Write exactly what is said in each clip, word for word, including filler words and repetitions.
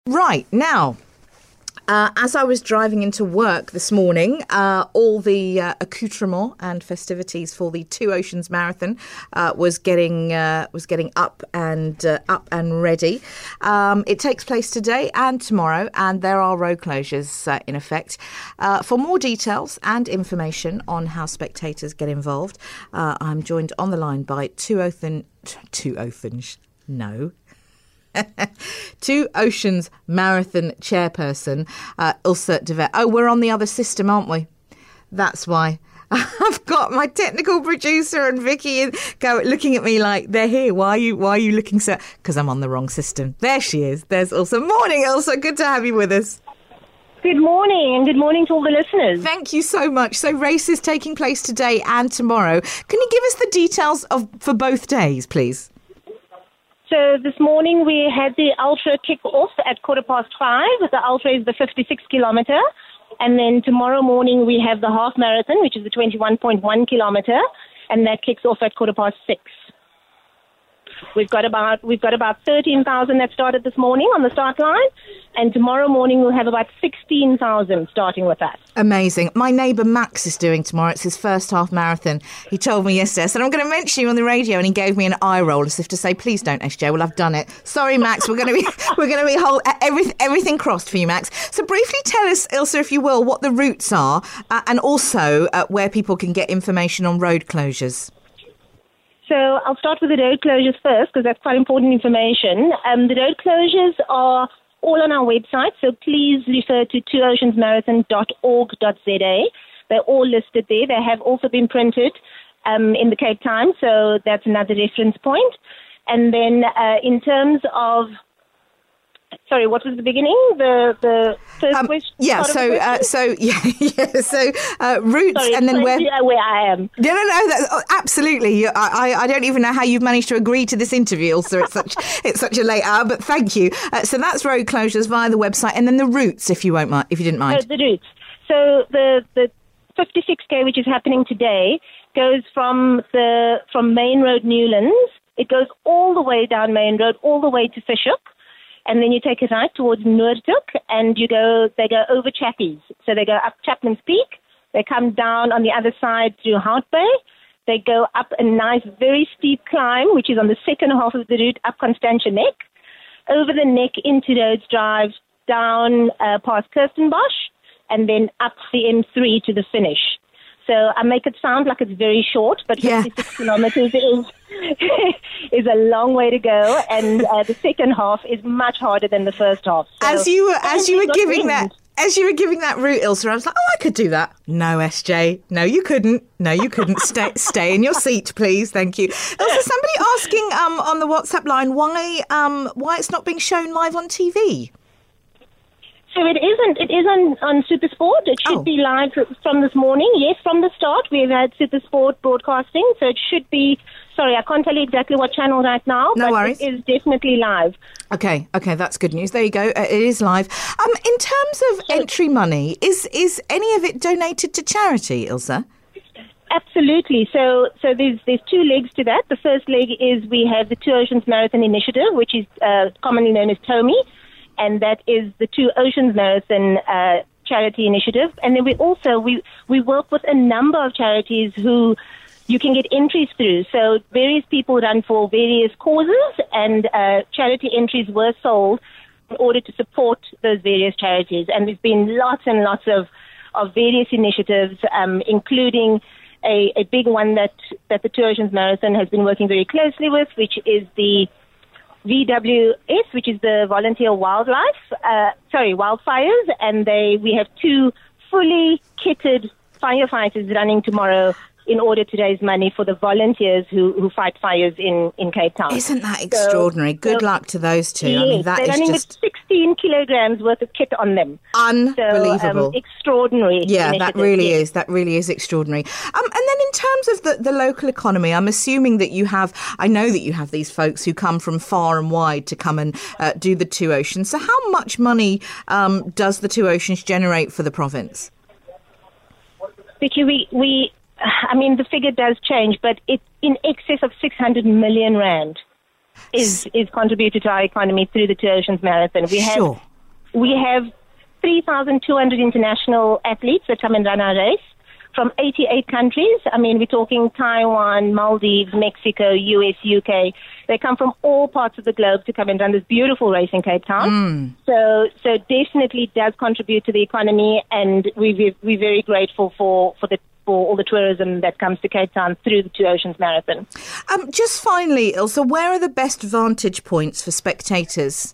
Right, now, uh, as I was driving into work this morning, uh, all the uh, accoutrement and festivities for the Two Oceans Marathon uh, was getting uh, was getting up and uh, up and ready. Um, it takes place today and tomorrow, and there are road closures uh, in effect. Uh, for more details and information on how spectators get involved, uh, I'm joined on the line by Two Oceans, Two Oceans, no. Two Oceans Marathon chairperson, uh, Ilse de Wet. Oh, we're on the other system, aren't we? That's why. I've got my technical producer and Vicky in, go looking at me like they're here. Why are you? Why are you looking so? Because I'm on the wrong system. There she is. There's Ilse. Morning, Ilse. Good to have you with us. Good morning, and good morning to all the listeners. Thank you so much. So, race is taking place today and tomorrow. Can you give us the details of for both days, please? So this morning we had the ultra kick-off at quarter past five. The ultra is the fifty-six kilometre. And then tomorrow morning we have the half marathon, which is the twenty-one point one kilometre. And that kicks off at quarter past six. We've got about we've got about thirteen thousand that started this morning on the start line. And tomorrow morning we'll have about sixteen thousand starting with us. Amazing. My neighbour Max is doing tomorrow. It's his first half marathon. He told me yesterday. I said, I'm going to mention you on the radio, and he gave me an eye roll as if to say, please don't, S J. Well, I've done it. Sorry, Max. We're going to be we're going to be whole, everything, everything crossed for you, Max. So briefly tell us, Ilse, if you will, what the routes are uh, and also uh, where people can get information on road closures. So I'll start with the road closures first, because that's quite important information. Um, the road closures are all on our website, so please refer to two oceans marathon dot org dot z a. They're all listed there. They have also been printed um, in the Cape Times, so that's another reference point. And then uh, in terms of... Sorry, what was the beginning? The the first um, question? Yeah, so uh, so yeah, yeah, so uh, routes sorry, and then where where I am. No, no, no. That, oh, absolutely. I, I, I don't even know how you've managed to agree to this interview, so it's such it's such a late hour. But thank you. Uh, so that's road closures via the website, and then the routes, if you won't mind, if you didn't mind. Uh, the routes. So the the fifty-six K, which is happening today, goes from the from Main Road Newlands. It goes all the way down Main Road, all the way to Fishhook. And then you take a right towards Noordhoek, and you go. They go over Chappies. So they go up Chapman's Peak. They come down on the other side through Hout Bay. They go up a nice, very steep climb, which is on the second half of the route, up Constantia Neck, over the neck into Rhodes Drive, down uh, past Kirstenbosch, and then up the M three to the finish. So I make it sound like it's very short, but yeah. fifty-six kilometres is is a long way to go, and uh, the second half is much harder than the first half. So, as you were as you were giving wind. that as you were giving that route, Ilse, I was like, oh, I could do that. No, S J, no, you couldn't. No, you couldn't. stay stay in your seat, please. Thank you. Ilse, somebody asking um on the WhatsApp line why um why it's not being shown live on T V. So it isn't. It is on, on SuperSport. It should oh. be live from this morning. Yes, from the start we've had SuperSport broadcasting. So it should be. Sorry, I can't tell you exactly what channel right now. No but worries. It is definitely live. Okay, okay, that's good news. There you go. Uh, it is live. Um, in terms of so, entry money, is is any of it donated to charity, Ilse? Absolutely. So, so there's there's two legs to that. The first leg is we have the Two Oceans Marathon Initiative, which is uh, commonly known as TOMI. And that is the Two Oceans Marathon uh, charity initiative. And then we also, we, we work with a number of charities who you can get entries through. So various people run for various causes, and uh, charity entries were sold in order to support those various charities. And there's been lots and lots of, of various initiatives, um, including a, a big one that, that the Two Oceans Marathon has been working very closely with, which is the V W S, which is the Volunteer Wildlife, uh, sorry, Wildfires, and they we have two fully kitted firefighters running tomorrow in order to raise money for the volunteers who, who fight fires in, in Cape Town. Isn't that extraordinary? So, Good so, luck to those two. Yes, I mean, that they're is running just with sixteen kilograms worth of kit on them. Unbelievable. So, um, extraordinary. Yeah, that really yes. is. That really is extraordinary. Um, and then in terms of the, the local economy, I'm assuming that you have, I know that you have these folks who come from far and wide to come and uh, do the Two Oceans. So how much money um, does the Two Oceans generate for the province? Vicky, we... we I mean, the figure does change, but it's in excess of six hundred million rand is, is contributed to our economy through the Two Oceans Marathon. We have sure. we have three thousand two hundred international athletes that come and run our race from eighty-eight countries. I mean, we're talking Taiwan, Maldives, Mexico, U S, U K. They come from all parts of the globe to come and run this beautiful race in Cape Town. Mm. So, so definitely does contribute to the economy, and we, we're very grateful for, for the for all the tourism that comes to Cape Town through the Two Oceans Marathon. Um, just finally, Ilse, where are the best vantage points for spectators?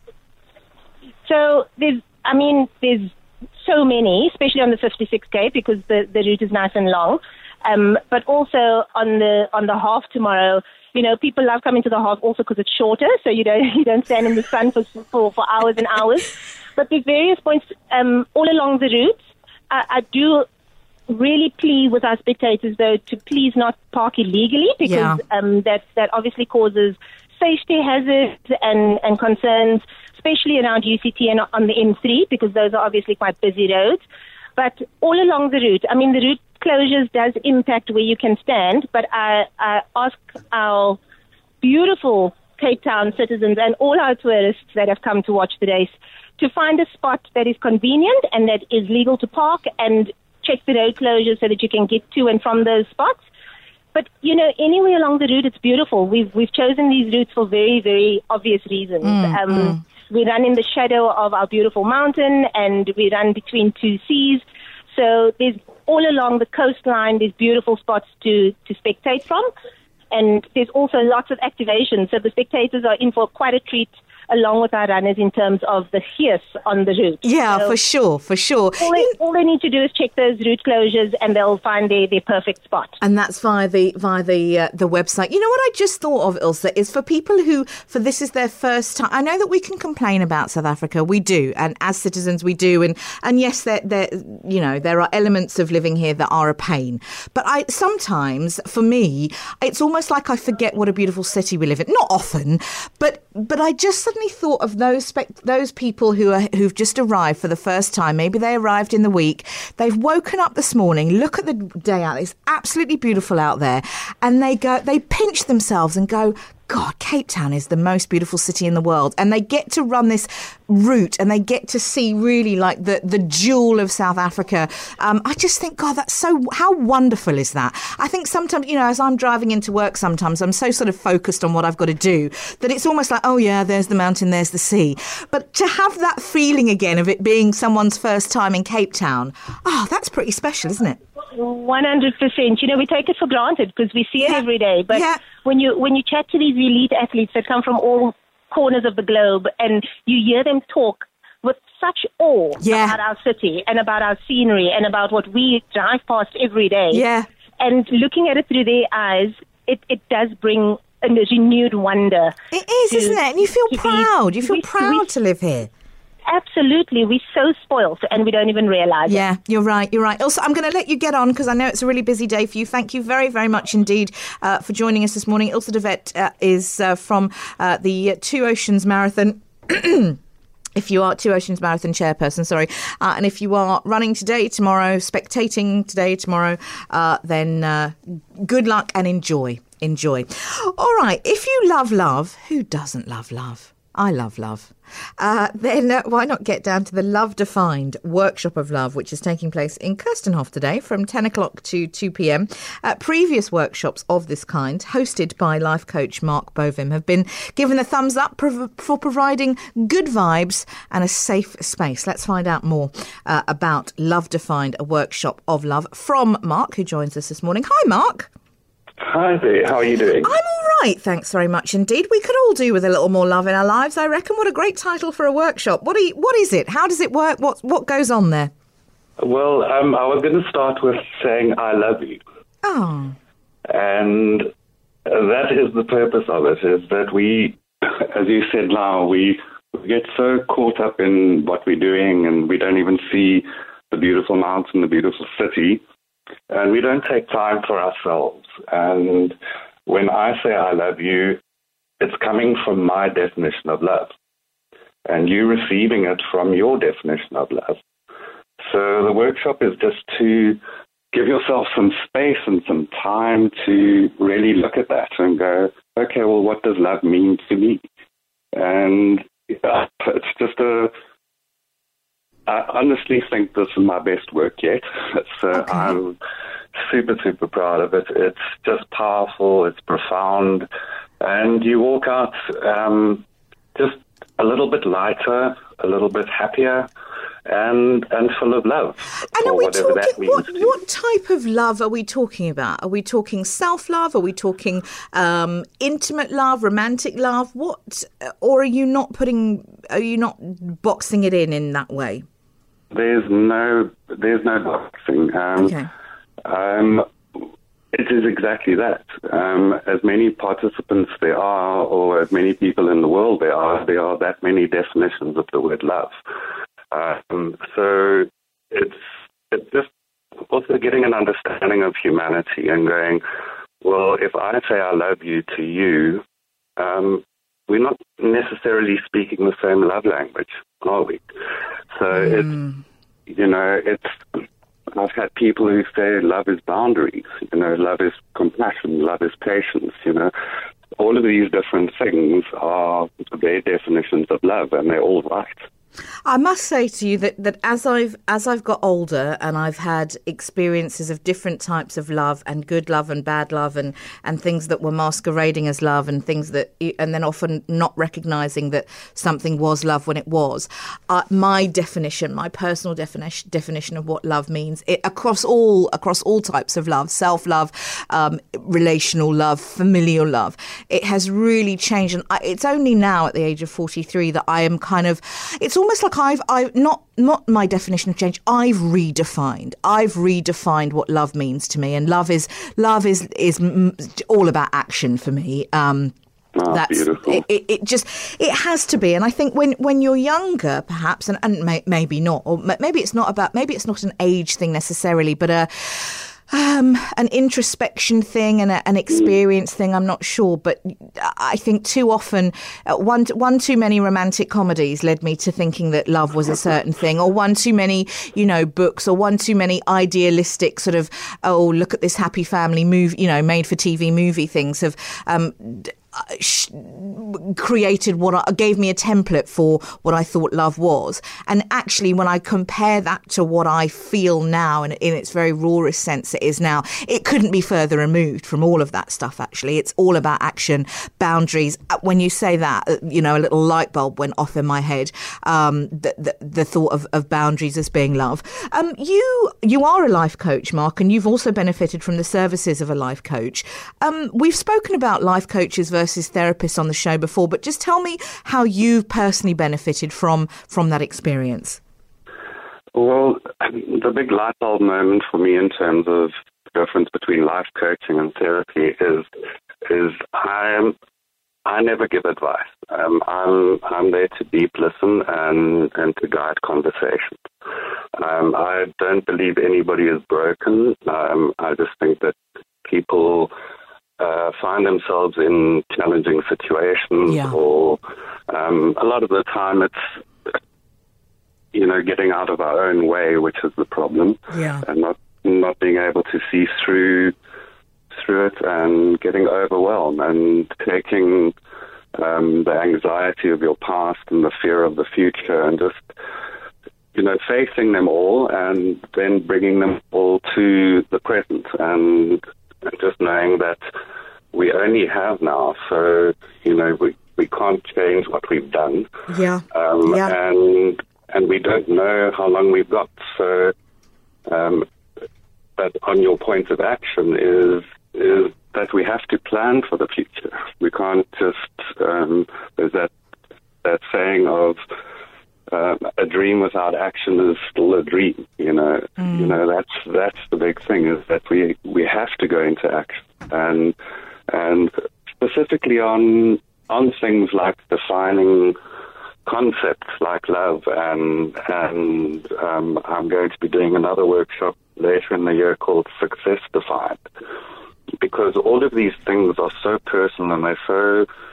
So there's, I mean, there's so many, especially on the fifty-six K because the, the route is nice and long. Um, but also on the on the half tomorrow, you know, people love coming to the half also because it's shorter, so you don't you don't stand in the sun for for, for hours and hours. But there's various points um, all along the route. I, I do really plead with our spectators, though, to please not park illegally because Yeah. um, that that obviously causes safety hazards and, and concerns, especially around U C T and on the M three, because those are obviously quite busy roads. But all along the route, I mean, the route closures does impact where you can stand, but I, I ask our beautiful Cape Town citizens and all our tourists that have come to watch the race to find a spot that is convenient and that is legal to park and check the road closures so that you can get to and from those spots. But, you know, anywhere along the route, it's beautiful. We've we've chosen these routes for very, very obvious reasons. Mm, um, mm. We run in the shadow of our beautiful mountain, and we run between two seas. So there's all along the coastline, there's beautiful spots to, to spectate from. And there's also lots of activation. So the spectators are in for quite a treat along with our runners in terms of the fierce on the route. Yeah, So for sure, for sure. all they, all they need to do is check those route closures and they'll find their, their perfect spot. And that's via the via the uh, the website. You know what I just thought of, Ilse, is for people who, for this is their first time. I know that we can complain about South Africa, we do, and as citizens we do, and and yes, there there you know there are elements of living here that are a pain. But I sometimes, for me, it's almost like I forget what a beautiful city we live in. Not often, but but I just suddenly thought of those spec- those people who are who've just arrived for the first time. Maybe they arrived in the week. They've woken up this morning. Look at the day out. It's absolutely beautiful out there, and they go. They pinch themselves and go, God, Cape Town is the most beautiful city in the world. And they get to run this route and they get to see really like the, the jewel of South Africa. Um, I just think, God, that's so, how wonderful is that? I think sometimes, you know, as I'm driving into work sometimes, I'm so sort of focused on what I've got to do that it's almost like, oh yeah, there's the mountain, there's the sea. But to have that feeling again of it being someone's first time in Cape Town, oh, that's pretty special, isn't it? one hundred percent. You know, we take it for granted because we see it Yeah. every day. But Yeah. when you when you chat to these elite athletes that come from all corners of the globe and you hear them talk with such awe Yeah. about our city and about our scenery and about what we drive past every day, Yeah. and looking at it through their eyes, it, it does bring a renewed wonder. It is, to- isn't it? And you feel to be- proud. You feel we- proud we- to live here. Absolutely. We're so spoiled and we don't even realize it. Yeah, you're right. You're right. Also, I'm going to let you get on because I know it's a really busy day for you. Thank you very, very much indeed uh, for joining us this morning. Ilse de Wet uh, is uh, from uh, the Two Oceans Marathon. If you are Two Oceans Marathon chairperson, sorry, uh, and if you are running today, tomorrow, spectating today, tomorrow, uh, then uh, good luck and enjoy. Enjoy. All right. If you love love, who doesn't love love? I love love. Uh, then uh, why not get down to the Love Defined Workshop of Love, which is taking place in Kirstenhof today from ten o'clock to two p.m. Uh, previous workshops of this kind, hosted by life coach Mark Bovim, have been given a thumbs up prov- for providing good vibes and a safe space. Let's find out more uh, about Love Defined, a workshop of love from Mark, who joins us this morning. Hi, Mark. Hi there, how are you doing? I'm all right, thanks very much indeed. We could all do with a little more love in our lives, I reckon. What a great title for a workshop. What, are you, what is it? How does it work? What, what goes on there? Well, um, I was going to start with saying I love you. Oh, And that is the purpose of it, is that we, as you said now, we, we get so caught up in what we're doing and we don't even see the beautiful mountain, the beautiful city, and we don't take time for ourselves. And when I say I love you, it's coming from my definition of love, and you receiving it from your definition of love. So the workshop is just to give yourself some space and some time to really look at that and go, okay, well, what does love mean to me? And yeah, it's just a I honestly think this is my best work yet. So okay. I'm super, super proud of it. It's just powerful. It's profound. And you walk out um, just a little bit lighter, a little bit happier, and and full of love. And are we talking, what, what type of love are we talking about? Are we talking self-love? Are we talking um, intimate love, romantic love? What, or are you not putting, are you not boxing it in in that way? There's no, there's no boxing. Um, okay. Um, it is exactly that. Um, as many participants there are, or as many people in the world there are, there are that many definitions of the word love. Um, so it's it's just also getting an understanding of humanity and going, well, if I say I love you to you, um, we're not necessarily speaking the same love language, are we? So mm. it's, you know, it's, I've had people who say love is boundaries, you know, love is compassion, love is patience, you know. All of these different things are their definitions of love, and they're all right. I must say to you that, that as I've as I've got older and I've had experiences of different types of love and good love and bad love and, and things that were masquerading as love and things that and then often not recognising that something was love when it was, uh, my definition, my personal definition definition of what love means it, across all across all types of love, self-love, um, relational love, familial love, it has really changed. And I, it's only now at the age of forty-three that I am kind of, it's almost Almost like I've, I've not, not my definition of change. I've redefined. I've redefined what love means to me, and love is love is is all about action for me. Um, oh, that's beautiful. It, it, it. Just it has to be, and I think when, when you're younger, perhaps, and, and may, maybe not, or maybe it's not about, maybe it's not an age thing necessarily, but a. Um, an introspection thing and a, an experience thing, I'm not sure. But I think too often, uh, one one too many romantic comedies led me to thinking that love was a certain thing, or one too many, you know, books, or one too many idealistic sort of, oh, look at this happy family movie, you know, made for T V movie things have um, created what I, gave me a template for what I thought love was. And actually, when I compare that to what I feel now, and in its very rawest sense it is now, it couldn't be further removed from all of that stuff. Actually, it's all about action, boundaries. When you say that, you know, a little light bulb went off in my head. Um, the, the, the thought of, of boundaries as being love. Um, you you are a life coach, Mark, and you've also benefited from the services of a life coach. Um, we've spoken about life coaches versus therapists on the show before, but just tell me how you've personally benefited from from that experience. Well, the big light bulb moment for me in terms of the difference between life coaching and therapy is is I I never give advice. Um, I'm I'm there to deep listen and and to guide conversation. Um, I don't believe anybody is broken. Um, I just think that people Uh, find themselves in challenging situations, yeah. or um, a lot of the time it's, you know, getting out of our own way, which is the problem, yeah. and not not being able to see through through it, and getting overwhelmed and taking um, the anxiety of your past and the fear of the future, and just, you know, facing them all, and then bringing them all to the present, and and just knowing that we only have now, so, you know, we, we can't change what we've done. Yeah. Um, yeah. And and we don't know how long we've got. So, um, but on your point of action is is that we have to plan for the future. We can't just, um, there's that, that saying of, Uh, a dream without action is still a dream. You know, mm. you know that's that's the big thing, is that we we have to go into action, and and specifically on on things like defining concepts like love, and and um, I'm going to be doing another workshop later in the year called Success Defined, because all of these things are so personal, and they're so,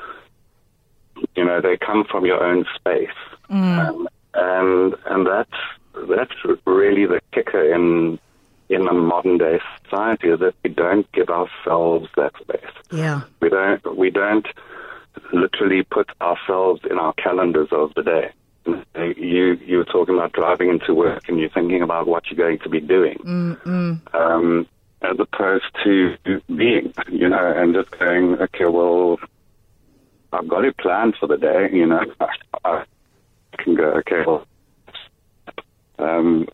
you know, they come from your own space. Mm. Um, and and that's that's really the kicker in in a modern day society, is that we don't give ourselves that space. Yeah, we don't we don't literally put ourselves in our calendars of the day. You you were talking talking about driving into work and you're thinking about what you're going to be doing, um, as opposed to being, you know, and just going, okay, well, I've got it planned for the day, you know. I can go, okay, well, um,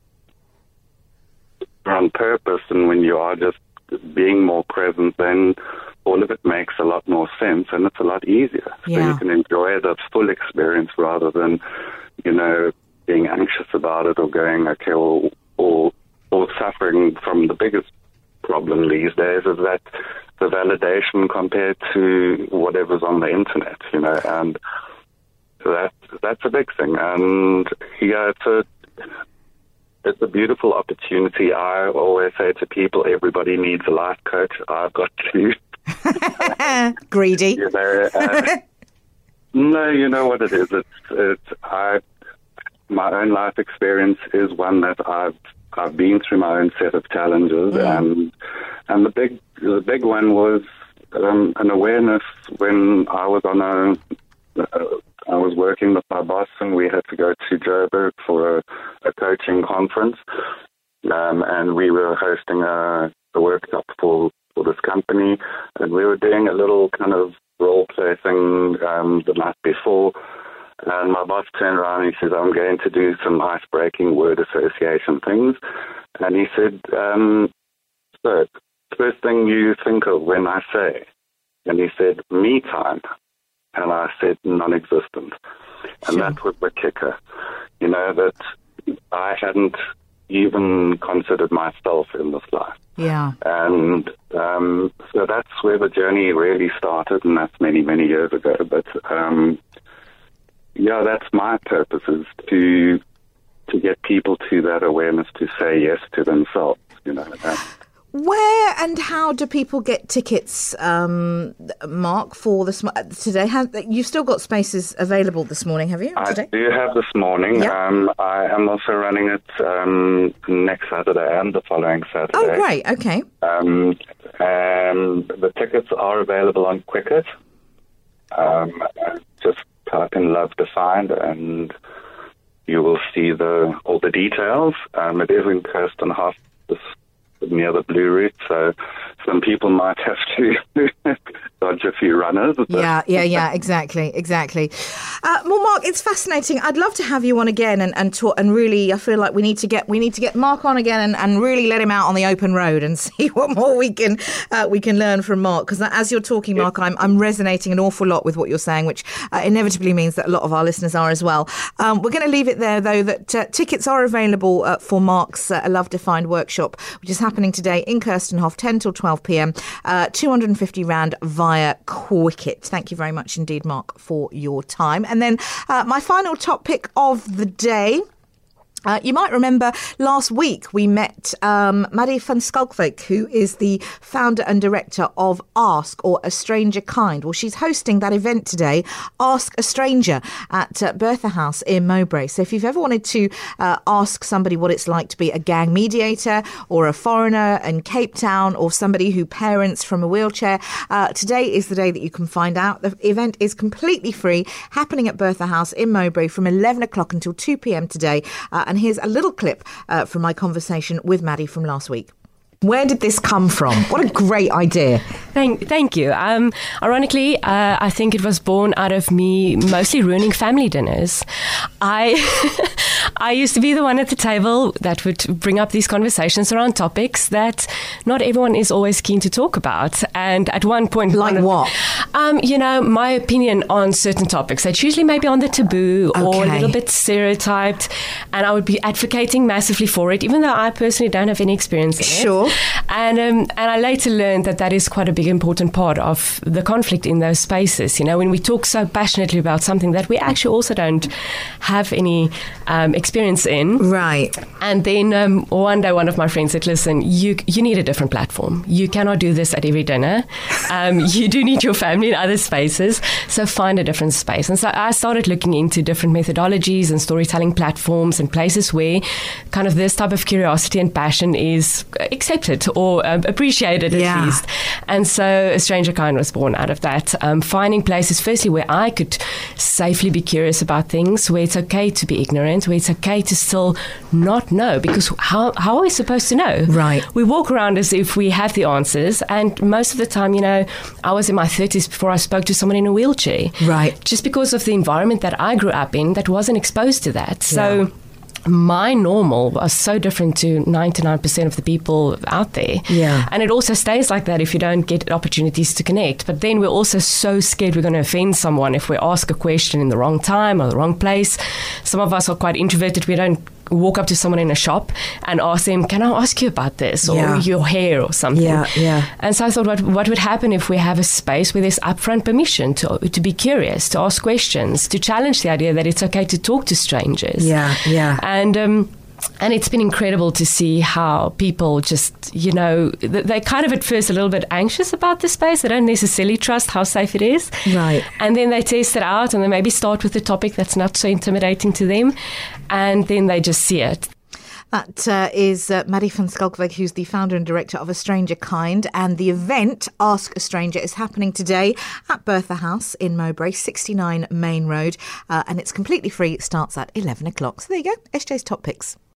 on purpose, and when you are just being more present, then all of it makes a lot more sense, and it's a lot easier. Yeah. So you can enjoy the full experience rather than, you know, being anxious about it or going, okay, well, or, or suffering from the biggest problem these days is that the validation compared to whatever's on the internet, you know, and that that's a big thing. And yeah, it's a it's a beautiful opportunity. I always say to people, everybody needs a life coach. I've got two. Greedy. You know, uh, no, you know what it is. It's it's I my own life experience is one that I've I've been through my own set of challenges, mm. and and the big the big one was um, an awareness when I was on a uh, I was working with my boss, and we had to go to Joburg for a, a coaching conference, um, and we were hosting a, a workshop for for this company, and we were doing a little kind of role play thing um, the night before. And my boss turned around and he said, I'm going to do some ice-breaking word association things. And he said, um, so, first thing you think of when I say? And he said, me time. And I said, non-existent. And Sure. that was the kicker. You know, that I hadn't even considered myself in this life. Yeah. And um, so that's where the journey really started, and that's many, many years ago. But um yeah, that's my purpose, is to to get people to that awareness, to say yes to themselves, you know. That. Where and how do people get tickets, um, Mark, for the sm- today? Have, you've still got spaces available this morning, have you? Today? I do have this morning. Yep. Um, I am also running it um, next Saturday and the following Saturday. Oh, great. Okay. Um, and the tickets are available on Quicket. Um, just type in Love Defined and you will see the all the details. Um, it is in Kirstenhof, near the Blue Route, so some people might have to dodge a few runners. Yeah, yeah, yeah, exactly, exactly. Uh, well, Mark, it's fascinating. I'd love to have you on again and and talk. And really, I feel like we need to get we need to get Mark on again and, and really let him out on the open road and see what more we can uh, we can learn from Mark. Because as you're talking, Mark, I'm I'm resonating an awful lot with what you're saying, which uh, inevitably means that a lot of our listeners are as well. Um, we're going to leave it there, though. That uh, tickets are available uh, for Mark's uh, Love Defined workshop, which is happening today in Kirstenhof, ten till twelve p.m. Uh, two hundred fifty rand via Quicket. Thank you very much indeed, Mark, for your time. And then uh, my final topic of the day. Uh, you might remember last week we met um, Maddie van Skalkwyk, who is the founder and director of Ask, or A Stranger Kind. Well, she's hosting that event today, Ask a Stranger, at uh, Bertha House in Mowbray. So if you've ever wanted to uh, ask somebody what it's like to be a gang mediator or a foreigner in Cape Town or somebody who parents from a wheelchair, uh, today is the day that you can find out. The event is completely free, happening at Bertha House in Mowbray from eleven o'clock until two p.m. today. Uh, And here's a little clip uh, from my conversation with Maddie from last week. Where did this come from? What a great idea. Thank, thank you. Um, ironically, uh, I think it was born out of me mostly ruining family dinners. I I used to be the one at the table that would bring up these conversations around topics that not everyone is always keen to talk about. And at one point... Like one, what? Um, you know, my opinion on certain topics. That's usually maybe on the taboo Okay. or a little bit stereotyped. And I would be advocating massively for it, even though I personally don't have any experience in it. Sure. And um, and I later learned that that is quite a big important part of the conflict in those spaces. You know, when we talk so passionately about something that we actually also don't have any um, experience in. Right. And then um, one day one of my friends said, listen, you you need a different platform. You cannot do this at every dinner. Um, you do need your family in other spaces. So find a different space. And so I started looking into different methodologies and storytelling platforms restaurants and places where kind of this type of curiosity and passion is accepted or um, appreciated at Yeah. least. And so A Stranger Kind was born out of that. Um, finding places, firstly, where I could safely be curious about things, where it's okay to be ignorant, where it's okay to still not know, because how, how are we supposed to know? Right. We walk around as if we have the answers, and most of the time, you know, I was in my thirties before I spoke to someone in a wheelchair. Right. Just because of the environment that I grew up in that wasn't exposed to that. So Yeah. my normal was so different to ninety-nine percent of the people out there. Yeah. And it also stays like that if you don't get opportunities to connect. But then we're also so scared we're going to offend someone if we ask a question in the wrong time or the wrong place. Some of us are quite introverted. We don't walk up to someone in a shop and ask them, can I ask you about this or Yeah. your hair or something? Yeah, yeah. And so I thought, what, what would happen if we have a space where there's upfront permission to, to be curious, to ask questions, to challenge the idea that it's okay to talk to strangers. Yeah, yeah. And um, and it's been incredible to see how people just, you know, th- they're kind of at first a little bit anxious about the space. They don't necessarily trust how safe it is. Right. And then they test it out and they maybe start with a topic that's not so intimidating to them. And then they just see it. That uh, is uh, Maddie van Skalkweg, who's the founder and director of A Stranger Kind. And the event, Ask a Stranger, is happening today at Bertha House in Mowbray, sixty-nine Main Road. Uh, and it's completely free. It starts at eleven o'clock. So there you go. S J's Top Picks.